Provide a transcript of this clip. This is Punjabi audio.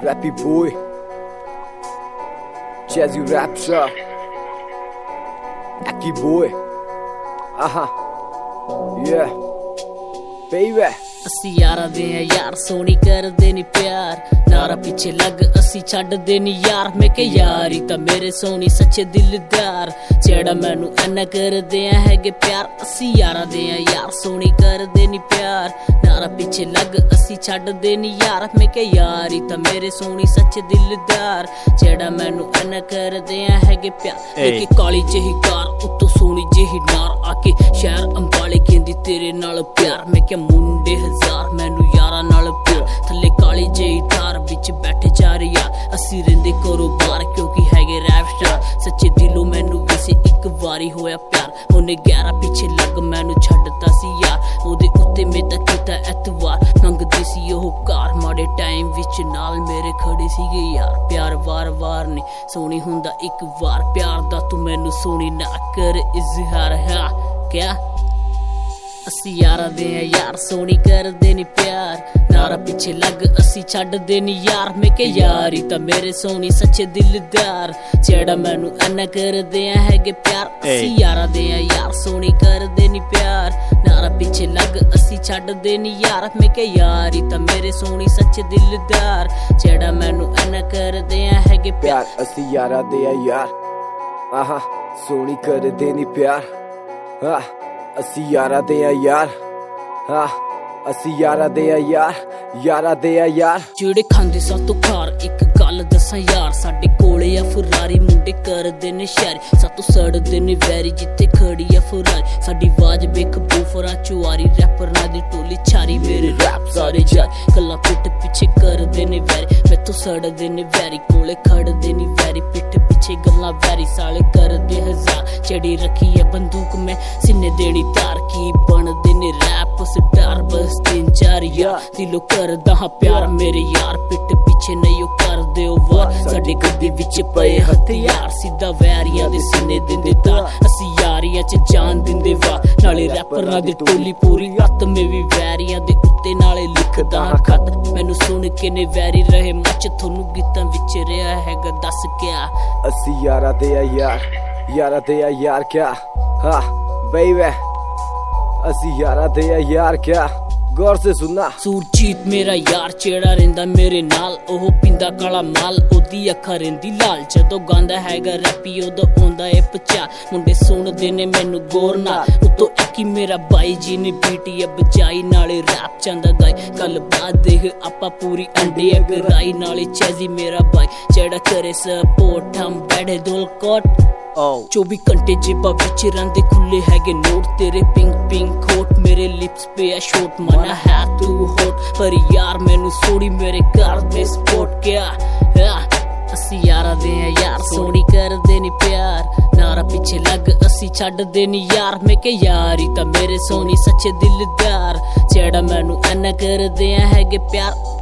Rappy boy, Jazzy Rapture, Aki boy, yeah, baby. ਅਸੀਂ ਯਾਰਾਂ ਦੇ ਆ ਯਾਰ ਸੋਹਣੀ ਕਰਦੇ ਨੀ ਪਿਆਰ ਨਾਰਾ ਪਿੱਛੇ ਲੱਗ ਅਸੀਂ ਛੱਡਦੇ ਨੀ ਯਾਰ ਮੈਂ ਕਿ ਯਾਰੀ ਤਾਂ ਮੇਰੇ ਸੋਹਣੀ ਸੱਚੇ ਦਿਲਦਾਰ ਜਿਹੜਾ ਮੈਨੂੰ ਐਨਾ ਕਰਦੇ ਆ ਹੈਗੇ ਪਿਆਰ ਅਸੀਂ ਯਾਰਾਂ ਦੇ ਆ ਯਾਰ ਸੋਹਣੀ ਕਰਦੇ ਨੀ ਪਿਆਰ ਨਾਰਾ ਪਿੱਛੇ ਲੱਗ ਅਸੀਂ ਛੱਡਦੇ ਨੀ ਯਾਰ ਮੈਂ ਕਿ ਯਾਰੀ ਤਾਂ ਮੇਰੇ ਸੋਹਣੀ ਸੱਚੇ ਦਿਲਦਾਰ ਜਿਹੜਾ ਮੈਨੂੰ ਐਨਾ ਕਰਦੇ ਆ ਹੈਗੇ ਪਿਆਰ ਇੱਕ ਕਾਲੀ ਜਿਹੀ ਕਾਰ ਉੱਤੋਂ ਸੋਹਣੀ ਜਿਹੀ ਨਾਰ ਆ ਕੇ ਸ਼ਹਿਰ ਅੰਬਾਲੇ ਕਹਿੰਦੀ ਤੇਰੇ ਨਾਲ ਪਿਆਰ ਮੈਂ ਕਿ ਮੁੰਡੇ ਮੈਨੂੰ ਯਾਰਾਂ ਨਾਲ ਪਿਆਰ ਥੱਲੇ ਕਾਲੀ ਜਿਹੀ ਤਾਰ ਵਿੱਚ ਬੈਠੇ ਚਾਰ ਯਾਰ ਅਸੀਂ ਰਹਿੰਦੇ ਘਰੋਂ ਬਾਹਰ ਕਿਉਂਕਿ ਹੈਗੇ ਰੈਪ ਸਟਾਰ ਸੱਚੇ ਦਿਲੋਂ ਮੈਨੂੰ ਵੈਸੇ ਇੱਕ ਵਾਰੀ ਹੋਇਆ ਪਿਆਰ ਉਹਨੇ 11 ਪਿੱਛੇ ਲੱਗ ਮੈਨੂੰ ਛੱਡਤਾ ਸੀ ਯਾਰ ਉਹਦੇ ਉੱਤੇ ਮੈਂ ਤਾਂ ਕੀਤਾ ਐਤਵਾਰ ਲੰਘਦੀ ਸੀ ਉਹ ਕਾਰ ਮਾੜੇ ਟਾਈਮ ਵਿੱਚ ਨਾਲ ਮੇਰੇ ਖੜੇ ਸੀਗੇ ਯਾਰ ਪਿਆਰ ਵਾਰ-ਵਾਰ ਨਹੀਂ ਸੋਹਣੀ ਹੁੰਦਾ ਇੱਕ ਵਾਰ ਪਿਆਰ ਦਾ ਤੂੰ ਮੈਨੂੰ ਸੋਹਣੀ ਨਾ ਕਰ ਇਜ਼ਹਾਰ ਹੈ ਕਿਆ ਅਸੀਂ ਯਾਰਾਂ ਦੇ ਆ ਯਾਰ ਸੋਹਣੀ ਕਰਦੇ ਨੀ ਪਿਆਰ ਨਾਰਾ ਪਿੱਛੇ ਲੱਗ ਅਸੀਂ ਛੱਡਦੇ ਨੀ ਯਾਰ ਮੈਂ ਕਿ ਯਾਰੀ ਤਾਂ ਮੇਰੇ ਸੋਹਣੀ ਸੱਚੇ ਦਿਲਦਾਰ ਜਿਹੜਾ ਮੈਨੂੰ ਐਨਾ ਕਰਦੇ ਆ ਹੈਗੇ ਪਿਆਰ ਅਸੀਂ ਯਾਰਾਂ ਦੇ ਆ ਯਾਰ ਸੋਹਣੀ ਕਰਦੇ ਨੀ ਪਿਆਰ ਨਾਰਾ ਪਿੱਛੇ ਲੱਗ ਅਸੀਂ ਛੱਡਦੇ ਨੀ ਯਾਰ ਮੈਂ ਕਿ ਯਾਰੀ ਤਾਂ ਮੇਰੇ ਸੋਹਣੀ ਸੱਚੇ ਦਿਲਦਾਰ ਜਿਹੜਾ ਮੈਨੂੰ ਐਨਾ ਕਰਦੇ ਆ ਹੈਗੇ ਪਿਆਰ ਅਸੀਂ ਯਾਰਾਂ ਦੇ ਆ ਯਾਰ ਸੋਹਣੀ ਕਰਦੇ ਨੀ ਪਿਆਰ ਅਸੀਂ ਯਾਰਾਂ ਦੇ ਆ ਯਾਰ ਅਸੀਂ ਯਾਰਾਂ ਦੇ ਆ ਯਾਰਾਂ ਦੇ ਆ ਯਾਰ ਜਿਹੜੇ ਖਾਂਦੇ ਸਭ ਤੋਂ ਖਾਰ ਇੱਕ ਗੱਲ ਦੱਸਾਂ ਯਾਰ ਸਾਡੇ ਕੋਲੇ ਆ ਫਰਾਰੀ ਮੁੰਡੇ ਕਰਦੇ ਨੇ ਸ਼ਾਇਰੀ ਸਾਤੋਂ ਸੜਦੇ ਨੇ ਵੈਰੀ ਜਿੱਥੇ ਖੜੀ ਆ ਫਰਾਰੀ ਸਾਡੀ ਆਵਾਜ਼ ਵੇਖ ਬੂਫਰਾ ਚੁਆਰੀ ਰੈਪਰਾਂ ਦੀ ਟੋਲੀ ਛਾਰੀ ਮੇਰੇ ਰੈਪ ਸਾਰੇ ਜਾਰ ਕੱਲਾ ਪਿੱਠ ਪਿੱਛੇ ਕਰਦੇ ਨੇ ਵੈਰੀ ਮੈਥੋਂ ਸੜਦੇ ਨੇ ਵੈਰੀ ਕੋਲੇ ਖੜਦੇ ਨੇ ਵੈਰੀ ਪਿੱਠ ਪਿੱਛੇ ਗੱਲਾਂ ਵੈਰੀ ਸਾਲੇ ਕਰਦੇ ਹਜ਼ਾਰ ਚੜੀ ਰੱਖੀ ਹੈ ਬੰਦੂਕ ਮੈਂ ਸਿੰਨੇ ਦੇਣੀ ਤਾਰ ਕੀ ਬਣਦੇ ਨੇ ਰੈਪ ਸਟਾਰ ਬਸ 3-4 ਯਾਰ ਦਿਲੋਂ ਕਰਦਾ ਹਾਂ ਪਿਆਰ ਮੇਰੇ ਯਾਰ ਪਿੱਠ ਪਿੱਛੇ ਨਹੀਂ ਉਹ ਕਰਦੇ ਉਹ ਵਾਰ ਸਾਡੇ ਗੱਦੀ ਵਿੱਚ ਪਏ ਹਥਿਆਰ ਸਿੱਧਾ ਵੈਰੀਆਂ ਦੇ ਸੀਨੇ ਦਿੰਦੇ ਤਾਰ ਅਸੀਂ ਯਾਰੀਆਂ ਚ ਜਾਨ ਦਿੰਦੇ ਵਾ ਨਾਲੇ ਰੈਪਰਾਂ ਦੀ ਟੋਲੀ ਪੂਰੀ ਅੱਤ ਮੈਂ ਵੀ ਵੈਰੀਆਂ ਦੇ ਉੱਤੇ ਨਾਲੇ ਲਿਖਦਾ ਖਤ ਮੈਨੂੰ ਸੁਣ ਕੇ ਨੇ ਵੈਰੀ ਰਹੇ ਮੱਚ ਤੁਹਾਨੂੰ ਗੀਤਾਂ ਵਿੱਚ ਰਿਹਾ ਹੈਗਾ ਦੱਸ ਕਿਆ ਅਸੀਂ ਯਾਰਾਂ ਦੇ ਆ ਯਾਰਾਂ ਦੇ ਆ ਯਾਰ ਕਿਆ ਬੇਬੀ ਅਸੀਂ ਯਾਰਾਂ ਦੇ ਆ ਯਾਰ ਕਿਆ गौर से सुनना सूरजीत मेरा यार चेड़ा रहिंदा मेरे नाल ओह पिंदा काला माल ओदी अखा रहिंदी लाल जदों गांदा हैगा रैपी ओदों आउंदा ए पचा मुंडे सुनदे ने मैनू गौर नाल उत्तों इक्की मेरा बाई जी ने बीटी बजाई नाले रैप चांदा गाई कल बात देख आपा पूरी अंडे अगराई नाले चैजी मेरा भाई चेड़ा करे सपोर्ट हम बैठे धौलकोट 24 घंटे जेबा विच रंदे खुले हैगे नोट तेरे पिंक पिंक होट मेरे लिप्स पे आ शॉट मना है तू होट पर यार मैनू सोड़ी मेरे घर दे स्पोर्ट क्या ਅਸੀਂ ਯਾਰਾਂ ਦੇ ਆ ਯਾਰ ਸੋਹਣੀ ਕਰਦੇ ਨੀ ਪਿਆਰ ਨਾਰਾ ਪਿੱਛੇ ਲੱਗ ਅਸੀਂ ਛੱਡਦੇ ਨੀ ਯਾਰ ਮੈਂ ਕਿ ਯਾਰੀ ਤਾਂ ਮੇਰੇ ਸੋਹਣੀ ਸੱਚੇ ਦਿਲਦਾਰ ਜਿਹੜਾ ਮੈਨੂੰ ਐਨਾ ਕਰਦੇ ਆ ਹੈਗੇ ਪਿਆਰ